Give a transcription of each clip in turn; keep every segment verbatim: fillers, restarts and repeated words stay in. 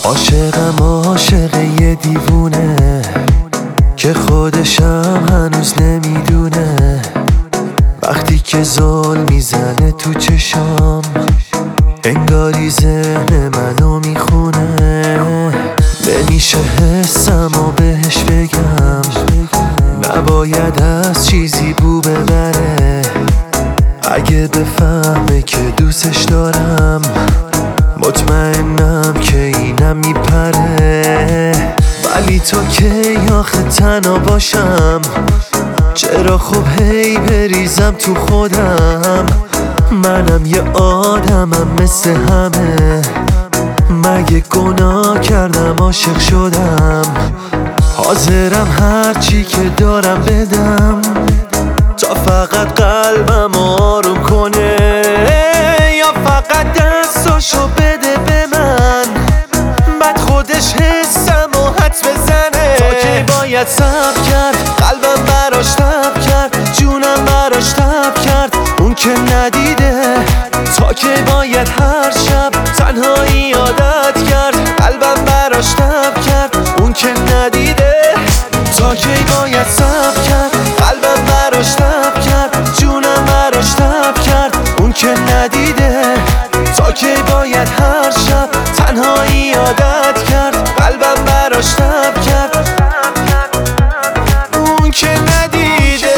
عاشقم عاشق یه دیوونه که خودشم هنوز نمیدونه. وقتی که زل میزنه تو چشام انگاری ذهن منو میخونه. نمیشه حسم و بهش بگم، نباید از چیزی بو ببره. اگه بفهمه که دوستش دارم مطمئنم که اینم میپره. ولی تو کی آخه تنها باشم؟ چرا خب هی بریزم تو خودم؟ منم یه آدمم مثل همه، مگه گناه کردم عاشق شدم؟ حاضرم هرچی که دارم بدم تا فقط قلبم آروم کنه، یا فقط دستاشو بده به من بعد خودش حسم و حدس بزنه. تا که باید صبر کرد قلبم براش تب کرد، جونم براش تب کرد اون که ندیده. تا که باید هر شب تنهایی عادت کرد، قلبم براش تب کرد اون که ندیده. تا که باید صبر کرد قلبم براش تب کرد، جونم براش تب کرد اون که ندیده. تا که باید هر شب تنهایی عادت کرد، قلبم براش تب کرد اون که ندیده.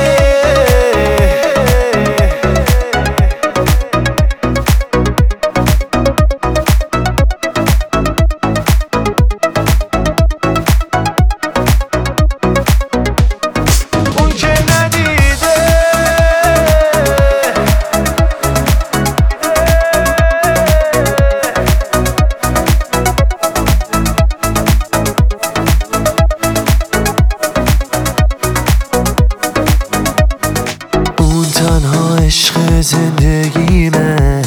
تنها عشق زندگیمه،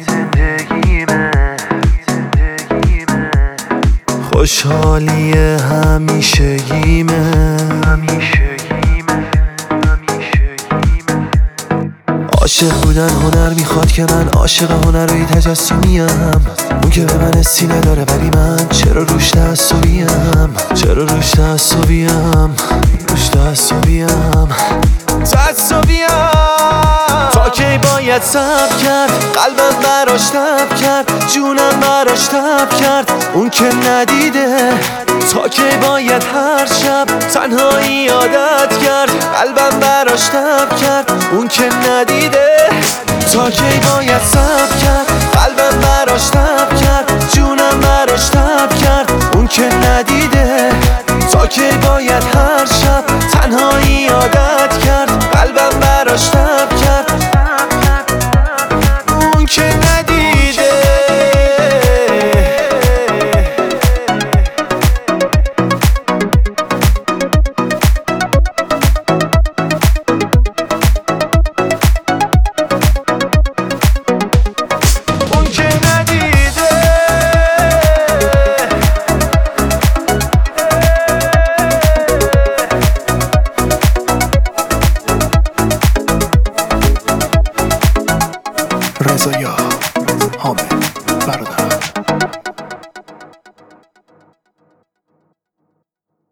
خوشحالی همیشگیمه. عاشق بودن هنر میخواد که من عاشق هنرهای تجسمیم. اون که به من سینه داره ولی من چرا روش تعصبیم؟ چرا روش تعصبیم؟ روش تعصبیم تعصبیم. تا کی باید صبر کرد قلبم براش تب کرد، جونم براش تب کرد اون که ندیده. تا کی باید هر شب تنهایی عادت کرد، قلبم براش تب کرد اون که ندیده. تا کی باید صبر کرد قلبم براش تب کرد، جونم براش تب کرد اون که ندیده. تا کی باید هر شب تنهایی عادت کرد، قلبم براش تب کرد اون که ندیده. اون که ندیده. رضا حامد برادر